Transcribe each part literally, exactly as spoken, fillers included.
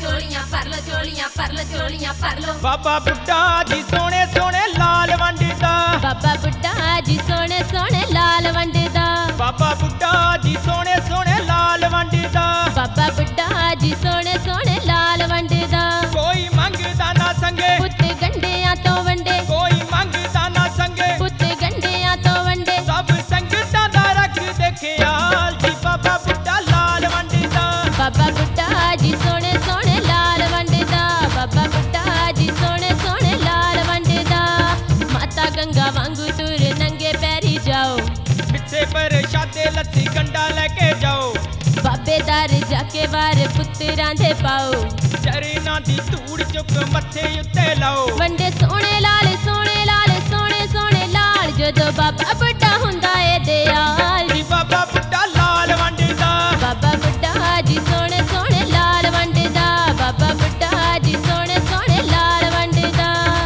झोलियां भर लो झोलियां भर लो झोलियां भर लो। बाबा बुड्ढा जी सोने सोने लाल वंडदा, बाबा बुड्ढा जी सोने सोने लाल वंडदा, बाबा बुड्ढा जी सोने सोने लाल वंडदा, बाबा बुड्ढा जी सोने सोने लाल वंडदा। कोई मंगदा ना संगे पुत गंढियां तो वंडे, कोई मंगदा ना संगे पुत गंढियां तो वंडे। सब संगतां दा रख दे ख्याल जी बाबा बुड्ढा लाल वंडदा। बाबा बुड्ढा जी सोने सोने लाल वंडदा, बाबा बुड्ढा जी सोने सोने लाल वंडदा। माता गंगा वांगू तुर नंगे पैरी जाओ, पिछे पर शादे लस्सी कंडा लेके जाओ, बाबे दार जाके वार पुत्रां दे पाओ। चरना दी धूड़ चुक मत्थे उत्ते लाओ, वंडे सोने लाल सोने लाल सोने सोने लाल। जदों बाबा बुड्ढा हुंदा ए दयाल जी बाबा बुड्ढा लाल वंडदा। बाबा बुड्ढा जी सोने सोने लाल वंडदा, बाबा बुड्ढा जी सोने सोने लाल वंडदा।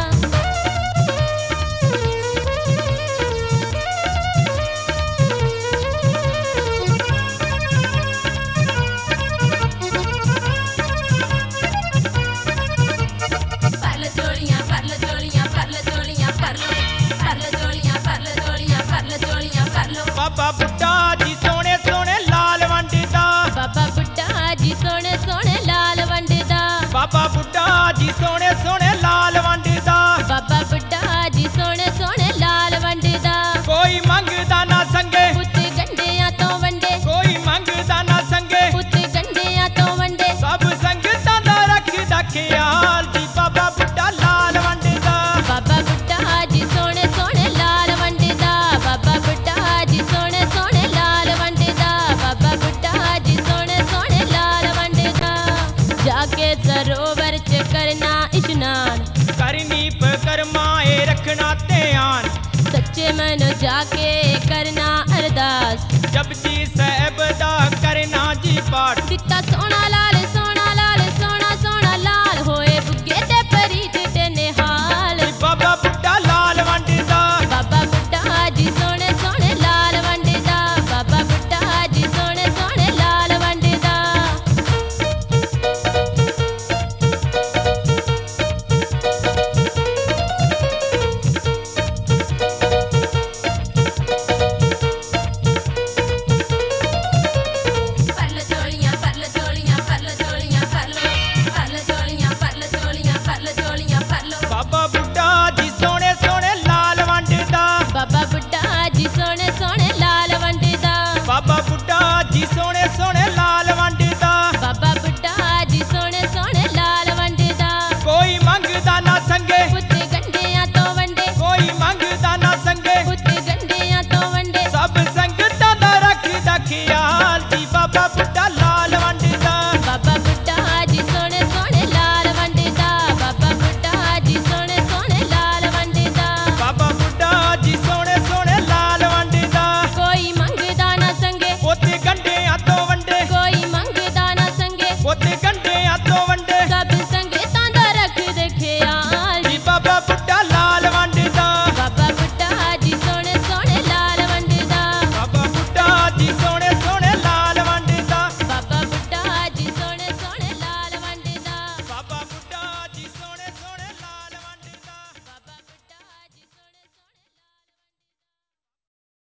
भर लो झोलियां भर लो झोलियां भर लो झोलियां भर लो, भर लो झोलियां भर लो झोलियां भर लो झोलियां भर लो। बाबा बुड्ढा जी सोने सोने लाल वंडदा, बाबा बुड्ढा जी सोने सोने लाल वंडदा, बाबा बुड्ढा जी सोने सोने लाल वंडदा। बाबा बुड्ढा जी सोने सोने लाल वंडदा। कोई मंगदा ना संगे पुत गंढियां तो वंडे, कोई मंगदा ना संगे पुत गंढियां तो वंडे। सब संगतां दा रखदा ख्याल जी बाबा बुड्ढा लाल वंडदा। बाबा बुड्ढा जी सोने सोने लाल वंडदा, बाबा बुड्ढा जी सोने सोने लाल वंडदा, बाबा बुड्ढा जी सोने सोने लाल वंडदा। जाके सरोवर च करना इशनान, करनी पकरमाए रखना ध्यान, सच्चे मन जाके करना अरदास। जपजी साहिब दा करना जी पाठ, दिता सोना लाल